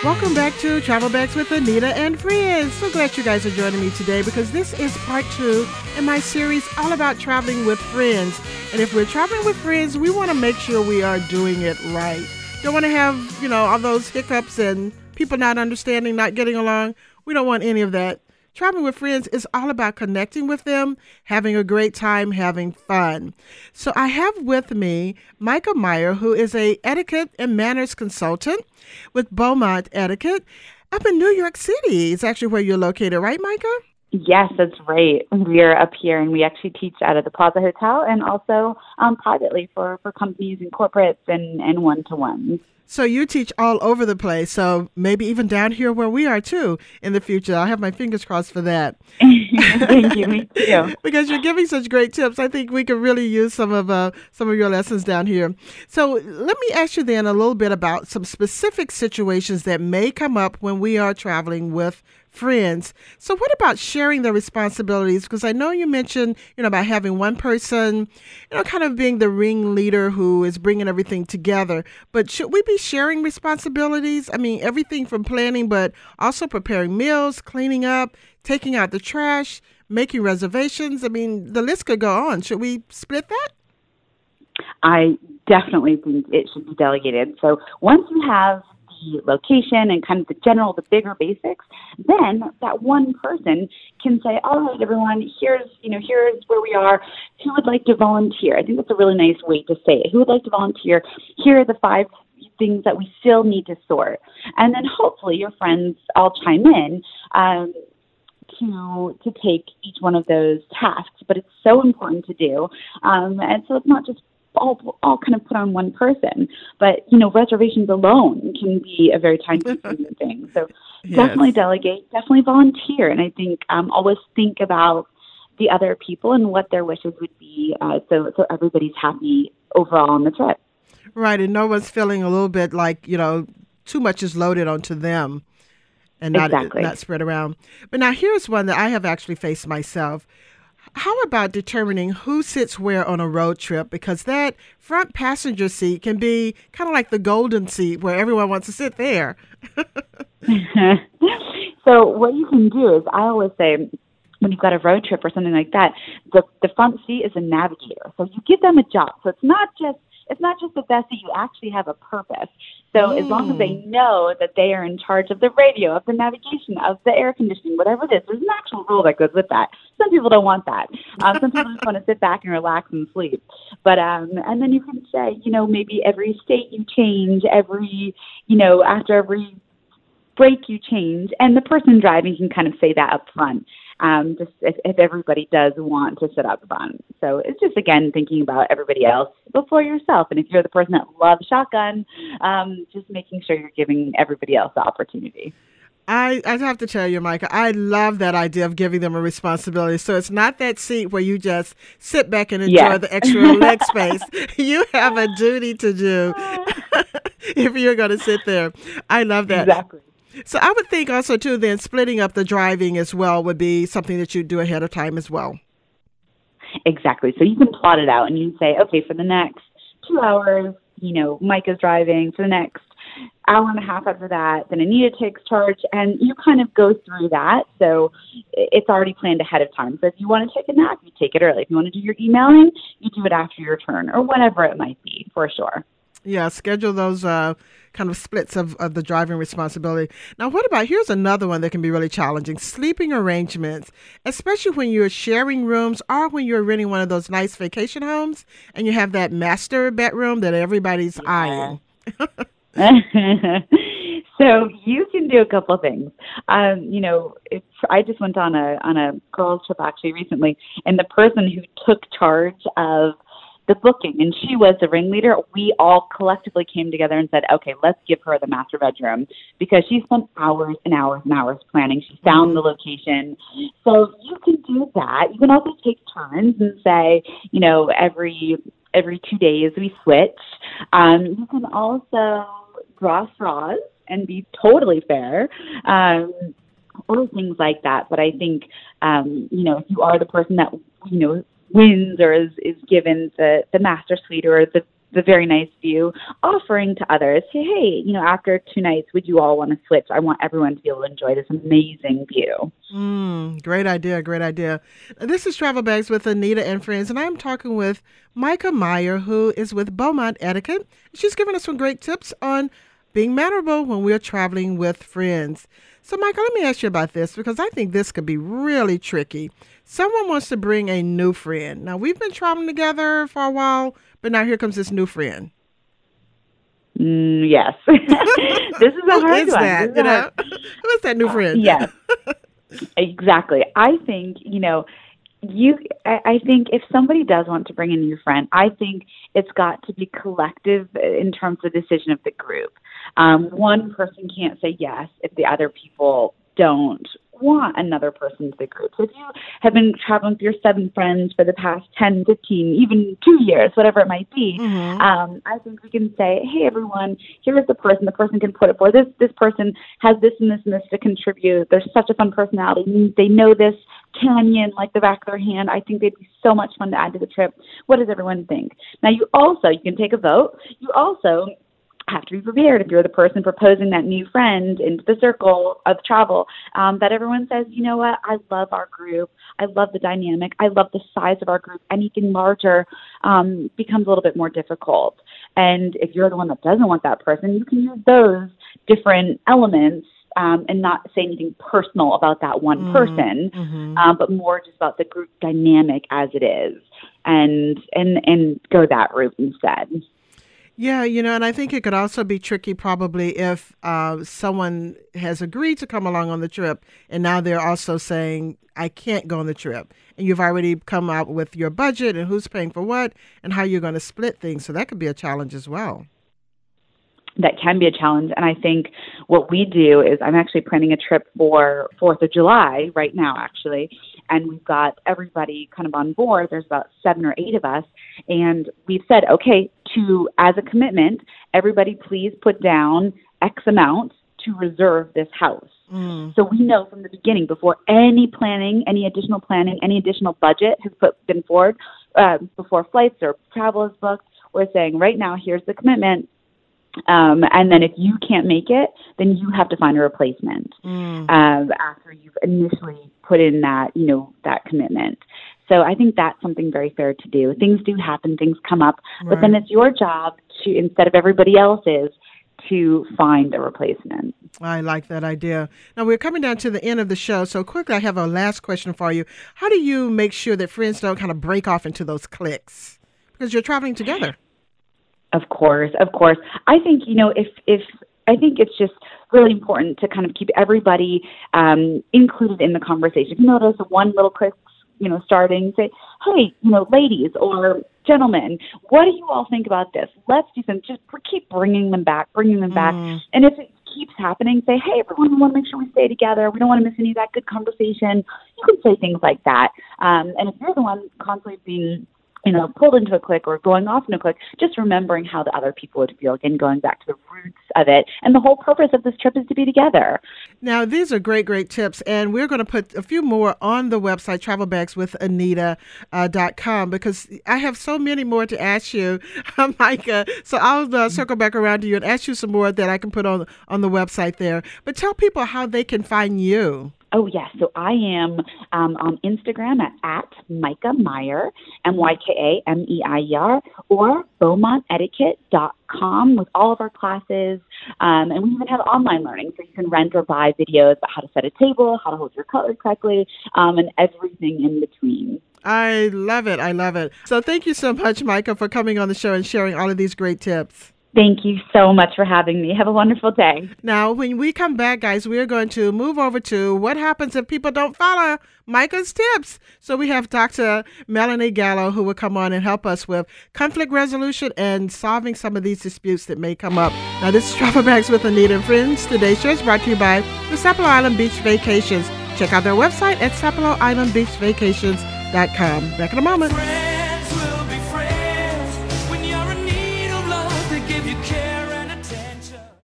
Welcome back to Travel Bags with Anita and Friends. So glad you guys are joining me today because this is part 2 in my series all about traveling with friends. And if we're traveling with friends, we want to make sure we are doing it right. Don't want to have, all those hiccups and people not understanding, not getting along. We don't want any of that. Traveling with friends is all about connecting with them, having a great time, having fun. So I have with me Micah Meyer, who is a etiquette and manners consultant with Beaumont Etiquette up in New York City. It's actually where you're located, right, Micah? Yes, that's right. We're up here, and we actually teach out of the Plaza Hotel and also privately for companies and corporates and one-to-ones. So you teach all over the place, so maybe even down here where we are, too, in the future. I'll have my fingers crossed for that. Thank you, me too. Because you're giving such great tips. I think we could really use some of your lessons down here. So let me ask you then a little bit about some specific situations that may come up when we are traveling with friends. So what about sharing the responsibilities? Because I know you mentioned, about having one person, kind of being the ringleader who is bringing everything together. But should we be sharing responsibilities? I mean, everything from planning, but also preparing meals, cleaning up, taking out the trash, making reservations. I mean, the list could go on. Should we split that? I definitely think it should be delegated. So once you have the location and kind of the bigger basics, then that one person can say, all right, everyone, here's where we are. Who would like to volunteer? I think that's a really nice way to say it. Who would like to volunteer? Here are the 5 things that we still need to sort. And then hopefully your friends all chime in to take each one of those tasks. But it's so important to do. And so it's not just all kind of put on one person. But, reservations alone can be a very time-consuming thing. So definitely delegate, definitely volunteer. And I think always think about the other people and what their wishes would be so everybody's happy overall on the trip. Right, and no one's feeling a little bit like, too much is loaded onto them and not spread around. But now here's one that I have actually faced myself. How about determining who sits where on a road trip? Because that front passenger seat can be kind of like the golden seat where everyone wants to sit there. So what you can do is, I always say, when you've got a road trip or something like that, the front seat is a navigator. So you give them a job. So it's not just the best that you actually have a purpose. So as long as they know that they are in charge of the radio, of the navigation, of the air conditioning, whatever it is, there's an actual rule that goes with that. Some people don't want that. Some people just want to sit back and relax and sleep. But and then you can say, maybe every state you change, after every break you change, and the person driving can kind of say that up front. Just if everybody does want to sit up front. So it's just, again, thinking about everybody else before yourself. And if you're the person that loves shotgun, just making sure you're giving everybody else the opportunity. I have to tell you, Micah, I love that idea of giving them a responsibility. So it's not that seat where you just sit back and enjoy the extra leg space. You have a duty to do if you're going to sit there. I love that. Exactly. So I would think also, too, then splitting up the driving as well would be something that you do ahead of time as well. Exactly. So you can plot it out and you can say, okay, for the next 2 hours, Mike is driving. For the next hour and a half after that, then Anita takes charge. And you kind of go through that. So it's already planned ahead of time. So if you want to take a nap, you take it early. If you want to do your emailing, you do it after your turn or whatever it might be, for sure. Yeah, schedule those kind of splits of the driving responsibility. Now, what about, here's another one that can be really challenging, sleeping arrangements, especially when you're sharing rooms or when you're renting one of those nice vacation homes and you have that master bedroom that everybody's eyeing. So you can do a couple of things. I just went on a girls trip actually recently, and the person who took charge of the booking, and she was the ringleader, we all collectively came together and said, okay, let's give her the master bedroom, because she spent hours and hours and hours planning. She found the location. So you can do that. You can also take turns and say, every 2 days we switch. You can also draw straws and be totally fair. Or things like that. But I think, if you are the person that, wins or is given the master suite or the the very nice view, offering to others, hey, after 2 nights, would you all want to switch? I want everyone to be able to enjoy this amazing view. Great idea. Great idea. This is Travel Bags with Anita and Friends, and I'm talking with Micah Meyer, who is with Beaumont Etiquette. She's given us some great tips on being mannerable when we're traveling with friends. So, Micah, let me ask you about this, because I think this could be really tricky. Someone wants to bring a new friend. Now, we've been traveling together for a while, but now here comes this new friend. Yes. This is a hard one. Who is that new friend? Yes, exactly. I think, I think if somebody does want to bring a new friend, I think it's got to be collective in terms of the decision of the group. One person can't say yes if the other people don't want another person to the group. So if you have been traveling with your 7 friends for the past 10, 15, even 2 years, whatever it might be, I think we can say, hey, everyone, here's the person. The person can put it for this person has this and this and this to contribute. They're such a fun personality. They know this canyon like the back of their hand. I think they'd be so much fun to add to the trip. What does everyone think? Now, you can take a vote. You also have to be prepared if you're the person proposing that new friend into the circle of travel, that everyone says, you know what, I love our group. I love the dynamic. I love the size of our group. Anything larger becomes a little bit more difficult. And if you're the one that doesn't want that person, you can use those different elements and not say anything personal about that one person, but more just about the group dynamic as it is, and go that route instead. Yeah, and I think it could also be tricky probably if someone has agreed to come along on the trip and now they're also saying, I can't go on the trip. And you've already come out with your budget and who's paying for what and how you're going to split things. So that could be a challenge as well. That can be a challenge. And I think what we do is I'm actually planning a trip for 4th of July right now, actually. And we've got everybody kind of on board. There's about 7 or 8 of us. And we've said, okay, as a commitment, everybody please put down X amount to reserve this house. So we know from the beginning, before any planning, any additional budget has been forward, before flights or travel is booked, we're saying right now, here's the commitment. And then if you can't make it, then you have to find a replacement after you've initially put in that commitment. So I think that's something very fair to do. Things do happen, things come up, but then it's your job to, instead of everybody else's, to find a replacement. I like that idea. Now, we're coming down to the end of the show, so quickly I have a last question for you. How do you make sure that friends don't kind of break off into those cliques? Because you're traveling together. Of course. I think, I think it's just really important to kind of keep everybody included in the conversation. If you notice one little clique, starting, say, hey, ladies or gentlemen, what do you all think about this? Let's do some, just keep bringing them back. And if it keeps happening, say, hey, everyone, we want to make sure we stay together. We don't want to miss any of that good conversation. You can say things like that. And if you're the one constantly being pulled into a clique or going off in a clique, just remembering how the other people would feel, again, going back to the roots of it. And the whole purpose of this trip is to be together. Now, these are great, great tips. And we're going to put a few more on the website, travelbagswithanita.com, because I have so many more to ask you, Micah. So I'll circle back around to you and ask you some more that I can put on the website there. But tell people how they can find you. Oh, yes. So I am on Instagram at Micah Meyer, MYKAMEIER, or BeaumontEtiquette.com with all of our classes. And we even have online learning, so you can rent or buy videos about how to set a table, how to hold your cutlery correctly, and everything in between. I love it. So thank you so much, Micah, for coming on the show and sharing all of these great tips. Thank you so much for having me. Have a wonderful day. Now, when we come back, guys, we're going to move over to what happens if people don't follow Micah's tips. So we have Dr. Melanie Gallo, who will come on and help us with conflict resolution and solving some of these disputes that may come up. Now, this is Travel Bags with Anita and Friends. Today's show is brought to you by the Sapelo Island Beach Vacations. Check out their website at SapeloIslandBeachVacations.com. Back in a moment.